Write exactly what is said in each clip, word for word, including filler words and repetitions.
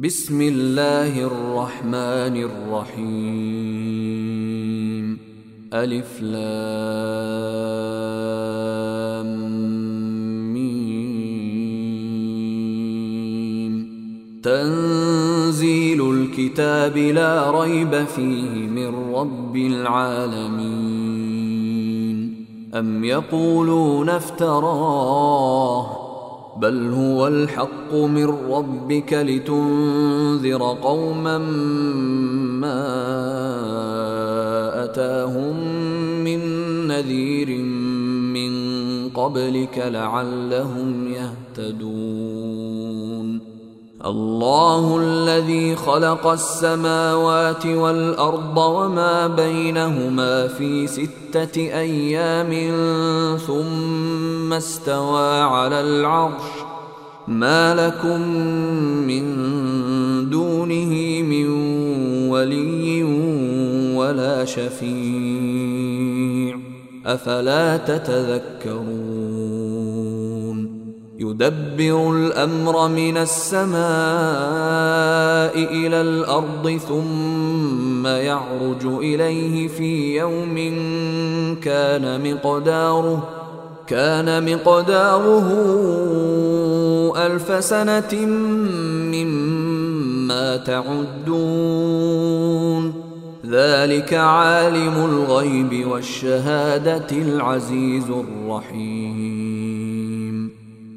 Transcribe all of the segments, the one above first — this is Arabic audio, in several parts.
بسم الله الرحمن الرحيم. ألف لام ميم. تنزيل الكتاب لا ريب فيه من رب العالمين. أم يقولون افتراه بل هو الحق من ربك لتنذر قوما ما أتاهم من نذير من قبلك لعلهم يهتدون. الله الذي خلق السماوات والأرض وما بينهما في ستة أيام ثم استوى على العرش ما لكم من دونه من ولي ولا شفيع أفلا تتذكرون. يدبر الأمر من السماء إلى الأرض ثم يعرج إليه في يوم كان مقداره كان مقداره ألف سنة مما تعدون. ذلك عالم الغيب والشهادة العزيز الرحيم.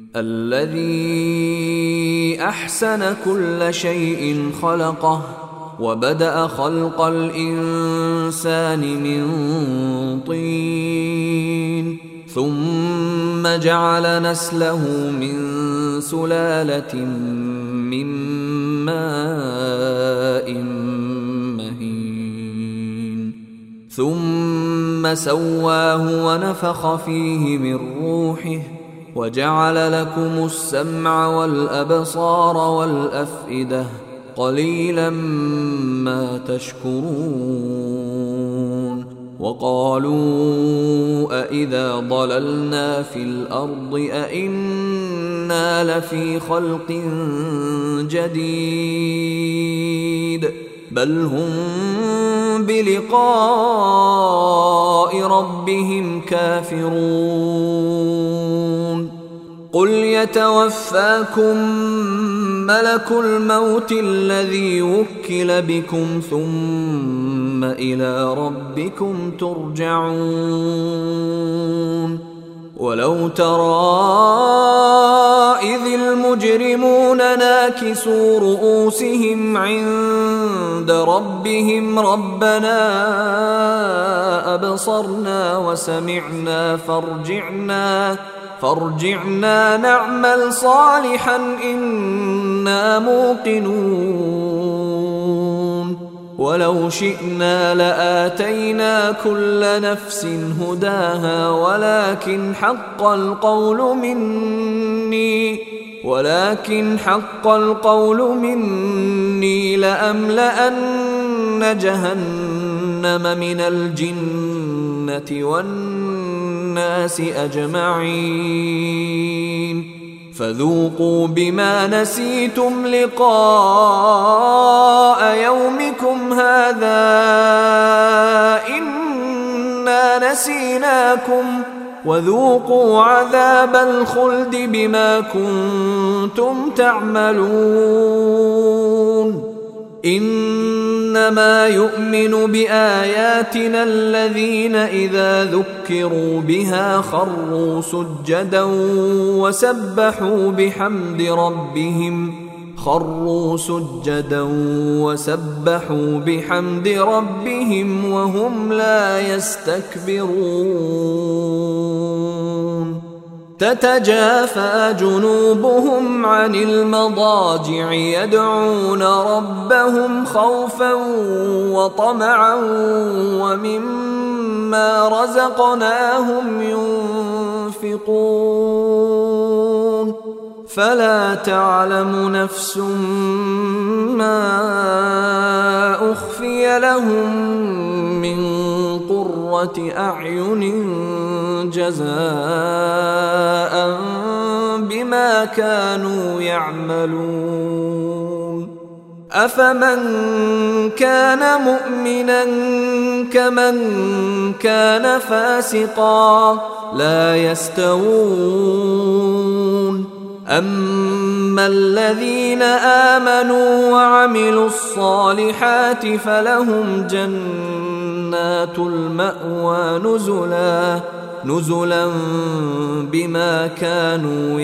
الذي أحسن كل شيء خلقه وبدأ خلق الإنسان من طين ثم جعل نسله من سلالة من ماء مهين ثم سواه ونفخ فيه من روحه وجعل لكم السمع والأبصار والأفئدة قليلا ما تشكرون. وقالوا أإذا ضللنا في الأرض أإنا لفي خلق جديد بل هم بلقاء ربهم كافرون. قل يتوفاكم ملك الموت الذي وكل بكم ثم إلى ربكم ترجعون. ولو ترى إذ المجرمون ناكسوا رؤوسهم عند ربهم ربنا أبصرنا وسمعنا فارجعنا فارجعنا نعمل صالحا إنا موقنون. ولو شئنا لآتينا كل نفس هداها ولكن حق القول مني ولكن حق القول مني لأملأن جهنم من الجنة والناس أجمعين. فذوقوا بما نسيتم لقاء يومكم هذا إنا نسيناكم وذوقوا عذاب الخلد بما كنتم تعملون. إنما يؤمن بآياتنا الذين إذا ذكروا بها خروا سجدا وسبحوا بحمد ربهم خروا سجدا وسبحوا بحمد ربهم وهم لا يستكبرون. تتجافى جنوبهم عن المضاجع يدعون ربهم خوفا وطمعا ومما رزقناهم ينفقون. فلا تعلم نفس ما أخفي لهم من قرة أعين جزاء بما كانوا يعملون أفمن كان مؤمنا كمن كان فاسقا لا يستوون أما الذين آمنوا وعملوا الصالحات فلهم جنات المأوى نزلا نزلا بما كانوا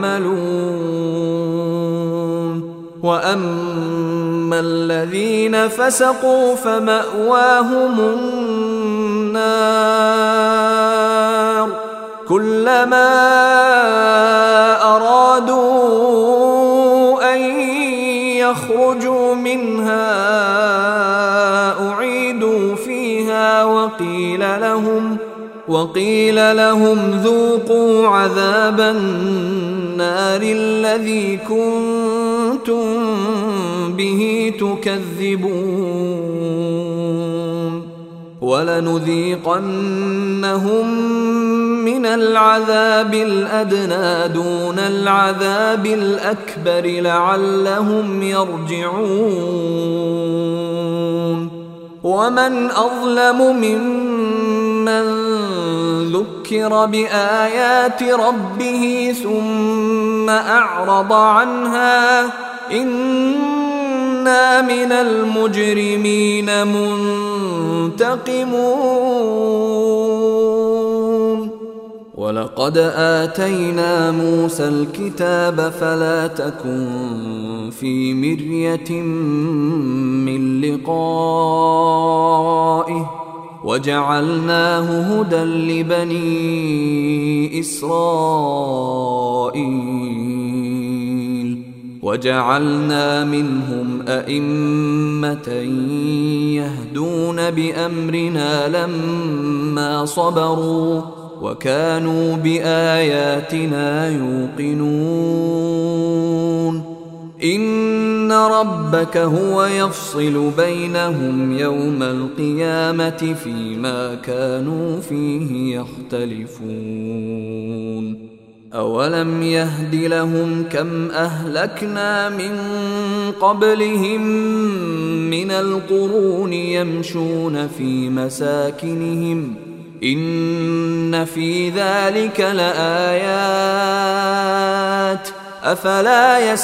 يعملون وأما الذين فسقوا فمأواهم النار كلما أرادوا أن يخرجوا منها أعيدوا فيها وقيل لهم وقيل لهم ذوقوا عذاب النار الذي كنتم به تكذبون ولنذيقنهم من العذاب الأدنى دون العذاب الأكبر لعلهم يرجعون ومن أظلم ممن ذكر بآيات ربه ثم أعرض عنها إنا من المجرمين منتقمون ولقد آتينا موسى الكتاب فلا تكن في مرية من لقائه وجعلناه هدى لبني إسرائيل وجعلنا منهم أئمة يهدون بأمرنا لما صبروا وكانوا بآياتنا يوقنون إن ربك هو يفصل بينهم يوم القيامة فيما كانوا فيه يختلفون أولم يهد لهم كم أهلكنا من قبلهم من القرون يمشون في مساكنهم إن في ذلك لآيات أفلا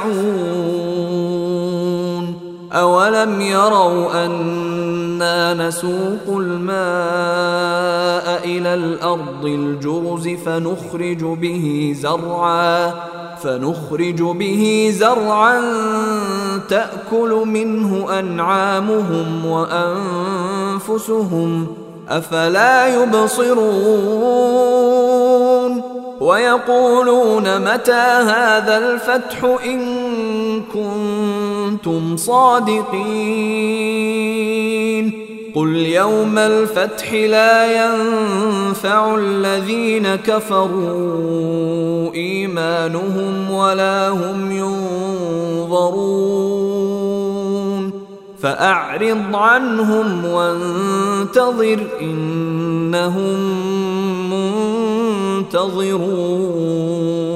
يسمعون أولم يروا أنا نسوق الماء إلى الأرض الجرز فنخرج به زرعا فنخرج به زرعا تأكل منه أنعامهم وأنفسهم أفلا يبصرون ويقولون متى هذا الفتح إن كنتم صادقين قل يوم الفتح لا ينفع الذين كفروا إيمانهم ولا هم ينظرون فأعرض عنهم وانتظر إنهم منتظرون